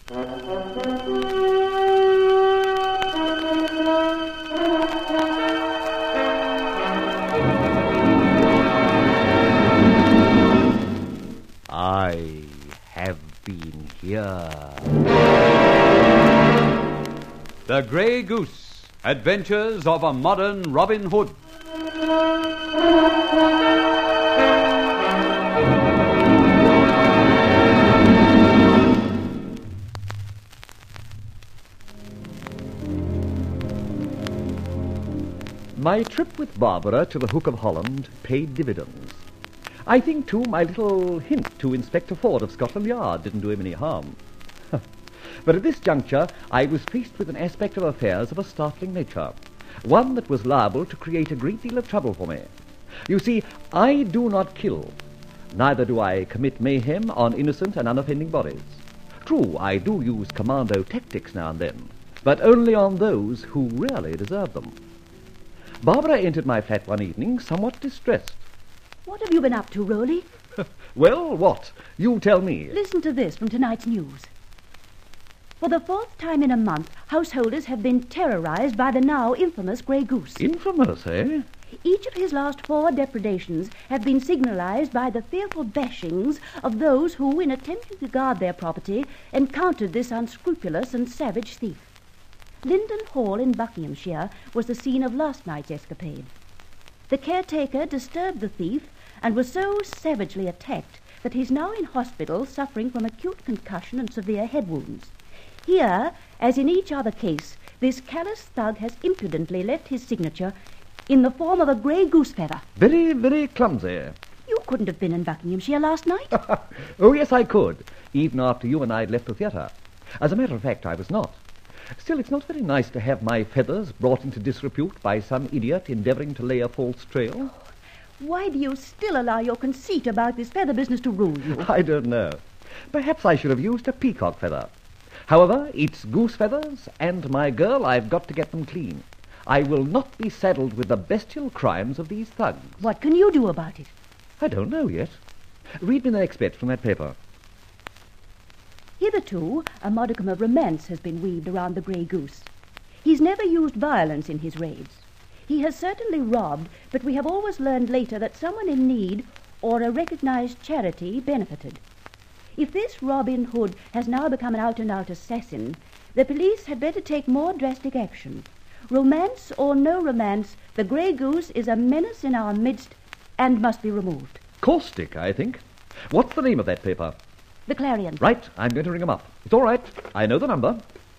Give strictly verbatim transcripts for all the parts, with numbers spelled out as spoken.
I have been here. The Grey Goose, Adventures of a Modern Robin Hood. My trip with Barbara to the Hook of Holland paid dividends. I think, too, my little hint to Inspector Ford of Scotland Yard didn't do him any harm. But at this juncture, I was faced with an aspect of affairs of a startling nature, one that was liable to create a great deal of trouble for me. You see, I do not kill, neither do I commit mayhem on innocent and unoffending bodies. True, I do use commando tactics now and then, but only on those who really deserve them. Barbara entered my flat one evening somewhat distressed. What have you been up to, Rowley? Well, what? You tell me. Listen to this from tonight's news. For the fourth time in a month, householders have been terrorized by the now infamous Grey Goose. Infamous, eh? Each of his last four depredations have been signalized by the fearful bashings of those who, in attempting to guard their property, encountered this unscrupulous and savage thief. Linden Hall in Buckinghamshire was the scene of last night's escapade. The caretaker disturbed the thief and was so savagely attacked that he's now in hospital suffering from acute concussion and severe head wounds. Here, as in each other case, this callous thug has impudently left his signature in the form of a grey goose feather. Very, very clumsy. You couldn't have been in Buckinghamshire last night. Oh, yes, I could, even after you and I had left the theatre. As a matter of fact, I was not. Still, it's not very nice to have my feathers brought into disrepute by some idiot endeavouring to lay a false trail. Why do you still allow your conceit about this feather business to rule you? I don't know. Perhaps I should have used a peacock feather. However, it's goose feathers, and, my girl, I've got to get them clean. I will not be saddled with the bestial crimes of these thugs. What can you do about it? I don't know yet. Read me the next bit from that paper. Hitherto, a modicum of romance has been weaved around the Grey Goose. He's never used violence in his raids. He has certainly robbed, but we have always learned later that someone in need or a recognized charity benefited. If this Robin Hood has now become an out-and-out assassin, the police had better take more drastic action. Romance or no romance, the Grey Goose is a menace in our midst and must be removed. Caustic, I think. What's the name of that paper? The Clarion. Right, I'm going to ring him up. It's all right. I know the number.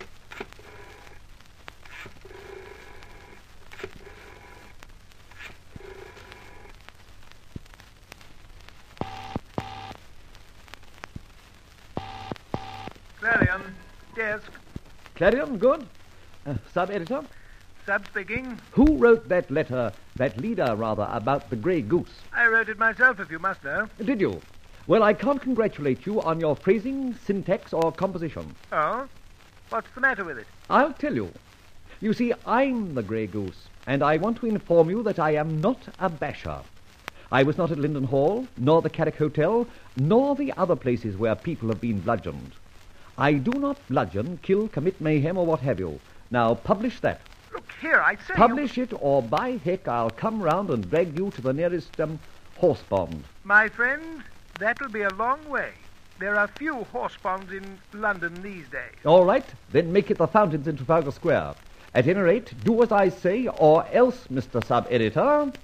Clarion, desk. Clarion, good. Uh, sub-editor? Sub speaking. Who wrote that letter, that leader, rather, about the Grey Goose? I wrote it myself, if you must know. Did you? Well, I can't congratulate you on your phrasing, syntax, or composition. Oh? What's the matter with it? I'll tell you. You see, I'm the Grey Goose, and I want to inform you that I am not a basher. I was not at Linden Hall, nor the Carrick Hotel, nor the other places where people have been bludgeoned. I do not bludgeon, kill, commit mayhem, or what have you. Now, publish that. Look here, I say Publish you... it, or by heck, I'll come round and drag you to the nearest um, horse pond. My friend, that will be a long way. There are few horse ponds in London these days. All right, then make it the fountains in Trafalgar Square. At any rate, do as I say, or else, Mister Sub-Editor...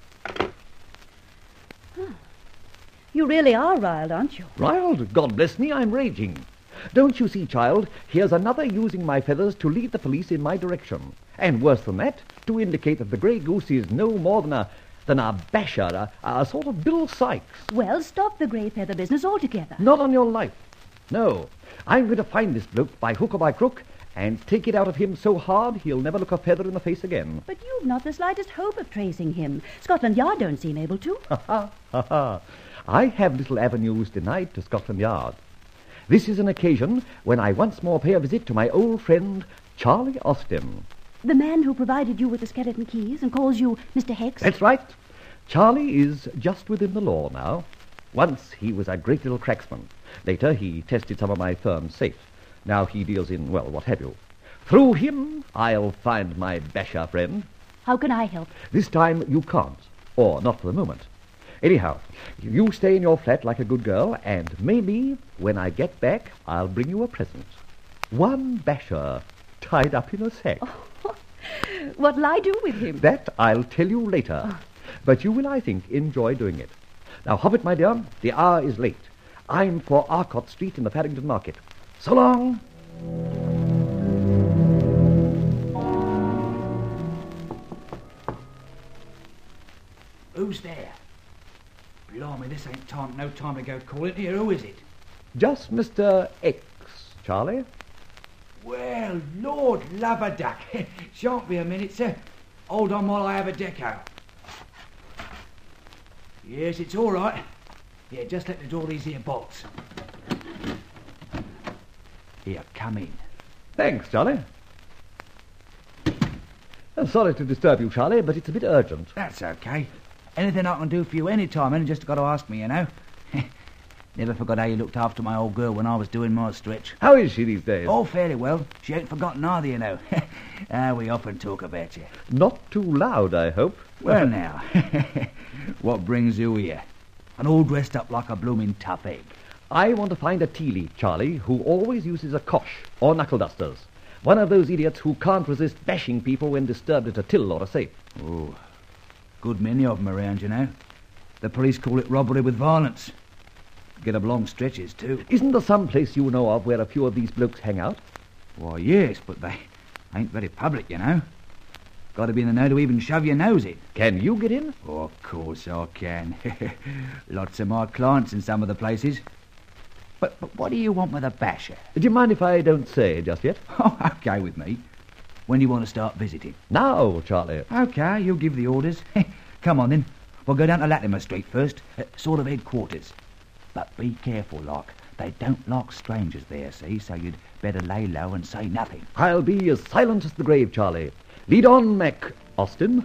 You really are riled, aren't you? Riled? God bless me, I'm raging. Don't you see, child, here's another using my feathers to lead the police in my direction. And worse than that, to indicate that the Grey Goose is no more than a than a basher, a, a sort of Bill Sykes. Well, stop the grey feather business altogether. Not on your life. No, I'm going to find this bloke by hook or by crook and take it out of him so hard he'll never look a feather in the face again. But you've not the slightest hope of tracing him. Scotland Yard don't seem able to. Ha ha ha ha. I have little avenues denied to Scotland Yard. This is an occasion when I once more pay a visit to my old friend, Charlie Austin. The man who provided you with the skeleton keys and calls you Mister Hex? That's right. Charlie is just within the law now. Once he was a great little cracksman. Later he tested some of my firm's safe. Now he deals in, well, what have you. Through him, I'll find my basher friend. How can I help? This time you can't, or not for the moment. Anyhow, you stay in your flat like a good girl, and maybe when I get back, I'll bring you a present. One basher tied up in a sack. Oh, what'll I do with him? That I'll tell you later. Oh. But you will, I think, enjoy doing it. Now, hop it, my dear. The hour is late. I'm for Arcot Street in the Paddington Market. So long. Who's there? Blimey, this ain't time, no time to go calling here. Who is it? Just Mister X, Charlie. Well, Lord love a duck. Shan't be a minute, sir. Hold on while I have a deco. Yes, it's all right. Yeah, just let me draw these here bolts. Here, come in. Thanks, Charlie. I'm sorry to disturb you, Charlie, but it's a bit urgent. That's okay. Anything I can do for you any time, and just got to ask me, you know. Never forgot how you looked after my old girl when I was doing my stretch. How is she these days? Oh, fairly well. She ain't forgotten either, you know. Ah, we often talk about you. Not too loud, I hope. Well, now, what brings you here? And all dressed up like a blooming tough egg. I want to find a tea leaf, Charlie, who always uses a cosh or knuckle dusters. One of those idiots who can't resist bashing people when disturbed at a till or a safe. Oh, good many of them around, you know. The police call it robbery with violence. Get up long stretches, too. Isn't there some place you know of where a few of these blokes hang out? Why, yes, but they ain't very public, you know. Got to be in the know to even shove your nose in. Can you get in? Oh, of course I can. Lots of my clients in some of the places. But, but what do you want with a basher? Do you mind if I don't say just yet? Oh, okay with me. When do you want to start visiting? Now, Charlie. Okay, you'll give the orders. Come on, then. We'll go down to Latimer Street first, uh, sort of headquarters. But be careful, like. They don't like strangers there, see, so you'd better lay low and say nothing. I'll be as silent as the grave, Charlie. Lead on, Mac Austin.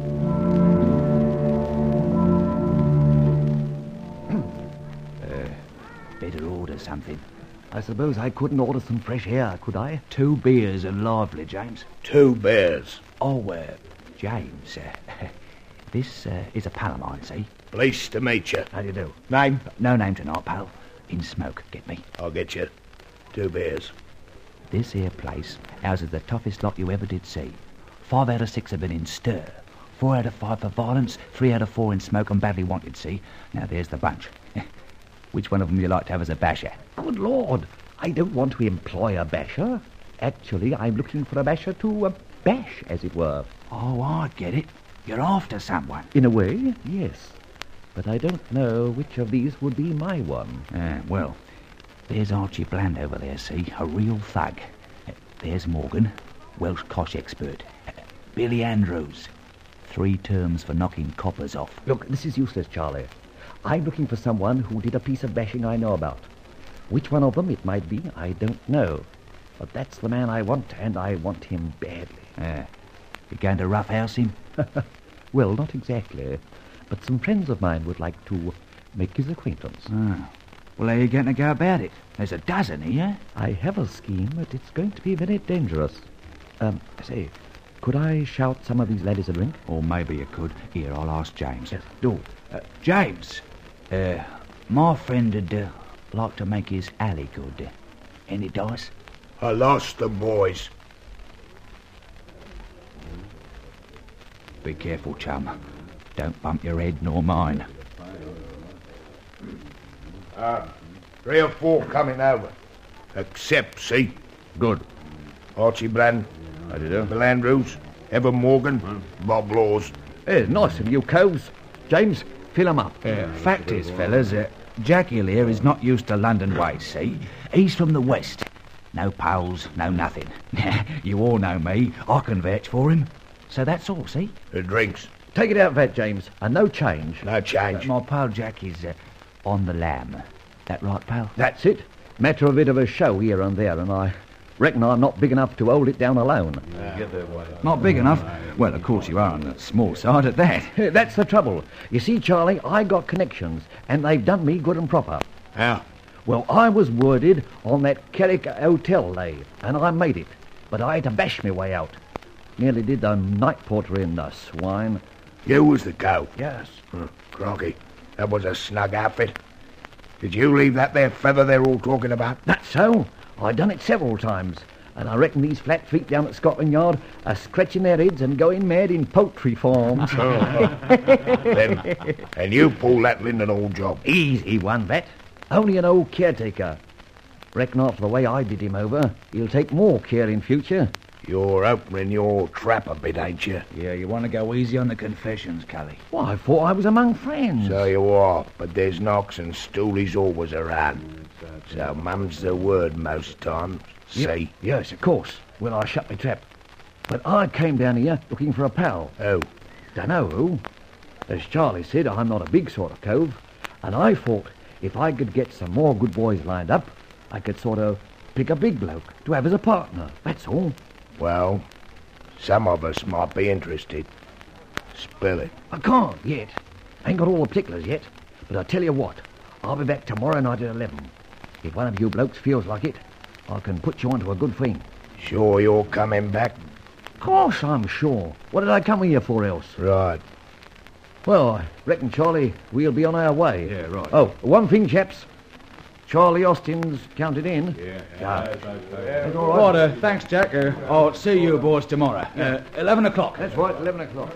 uh, better order something. I suppose I couldn't order some fresh air, could I? Two beers and lively, James. Two beers. Oh, uh, James, uh, this uh, is a pal of mine, see? Pleased to meet you. How do you do? Name? No name tonight, pal. In smoke, get me. I'll get you. Two beers. This here place houses the toughest lot you ever did see. Five out of six have been in stir. Four out of five for violence, three out of four in smoke and badly wanted, see? Now there's the bunch. Which one of them you like to have as a basher? Good Lord, I don't want to employ a basher. Actually, I'm looking for a basher to uh, bash, as it were. Oh, I get it. You're after someone. In a way, yes. But I don't know which of these would be my one. Ah, well, there's Archie Bland over there, see? A real thug. Uh, there's Morgan, Welsh cosh expert. Uh, Billy Andrews, three terms for knocking coppers off. Look, this is useless, Charlie. I'm looking for someone who did a piece of bashing I know about. Which one of them it might be, I don't know. But that's the man I want, and I want him badly. Ah, you going to roughhouse him? Well, not exactly. But some friends of mine would like to make his acquaintance. Ah. Well, how are you going to go about it? There's a dozen here. I have a scheme, but it's going to be very dangerous. Um, say, could I shout some of these ladies a drink? Or maybe you could. Here, I'll ask James. Yes, do. Uh, James, uh, my friend would uh, like to make his alley good. Uh, any dice? I lost them, boys. Be careful, chum. Don't bump your head nor mine. Uh, three or four coming over. Except, see? Good. Archie Bland. How do you do? Bill Andrews. Evan Morgan. Mm. Bob Laws. Hey, nice of you, coves. James, fill 'em up. Uh, fact is, fellas, uh, Jack Hill here is not used to London ways, see? He's from the West. No pals, no nothing. You all know me. I can vouch for him. So that's all, see? The drinks. Take it out, vet, James, and no change. No change. Uh, my pal Jack is uh, on the lam. That right, pal? That's it. Matter a bit of a show here and there, and I reckon I'm not big enough to hold it down alone. Not big enough? Well, of course you are on the small side at that. That's the trouble. You see, Charlie, I got connections, and they've done me good and proper. How? Well, I was worded on that Carrick Hotel lay, and I made it. But I had to bash my way out. Nearly did the night porter in, the swine. You was the cow? Yes. Huh, crocky, that was a snug outfit. Did you leave that there feather they're all talking about? That's so. I done it several times. And I reckon these flat feet down at Scotland Yard are scratching their heads and going mad in poultry farms. Then, and you pull that Lindenhall job. Easy one, that. Only an old caretaker. Reckon after the way I did him over, he'll take more care in future. You're opening your trap a bit, ain't you? Yeah, you want to go easy on the confessions, Cully. Why, I thought I was among friends. So you are, but there's knocks and stoolies always around. So mum's the word most times. Yep. See? Yes, of course, when I shut my trap. But I came down here looking for a pal. Oh, Dunno who. As Charlie said, I'm not a big sort of cove, and I thought if I could get some more good boys lined up, I could sort of pick a big bloke to have as a partner, that's all. well, some of us might be interested. Spill it. I can't yet. Ain't got all the particulars yet, but I tell you what, I'll be back tomorrow night at eleven. If one of you blokes feels like it, I can put you onto a good thing. Sure you're coming back? Of course I'm sure. What did I come here for else? Right. Well, I reckon, Charlie, we'll be on our way. Yeah, right. Oh, one thing, chaps. Charlie Austin's counted in. Yeah. That's all right. Right, uh, thanks, Jack. Uh, I'll see you boys tomorrow. Uh, eleven o'clock. That's right, eleven o'clock.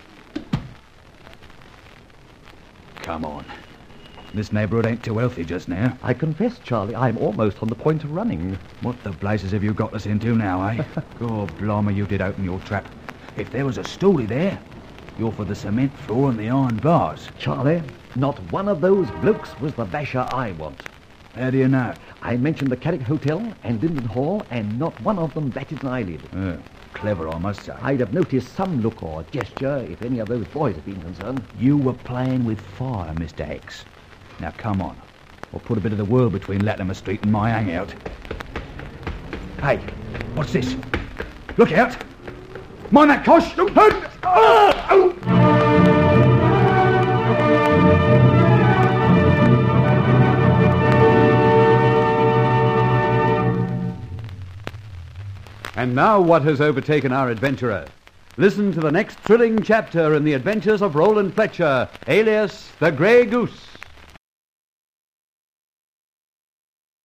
Come on. This neighbourhood ain't too healthy just now. I confess, Charlie, I'm almost on the point of running. What the blazes have you got us into now, eh? God blimey, you did open your trap. If there was a stoolie there, you're for the cement floor and the iron bars. Charlie, not one of those blokes was the basher I want. How do you know? I mentioned the Carrick Hotel and Linden Hall, and not one of them batted an eyelid. Uh, clever, I must say. I'd have noticed some look or gesture if any of those boys had been concerned. You were playing with fire, Mister X. Now, come on. We'll put a bit of the world between Latimer Street and my hangout. Hey, what's this? Look out! Mind that cosh! Don't hurt! Ah! Oh! And now what has overtaken our adventurer? Listen to the next thrilling chapter in the adventures of Roland Fletcher, alias the Grey Goose.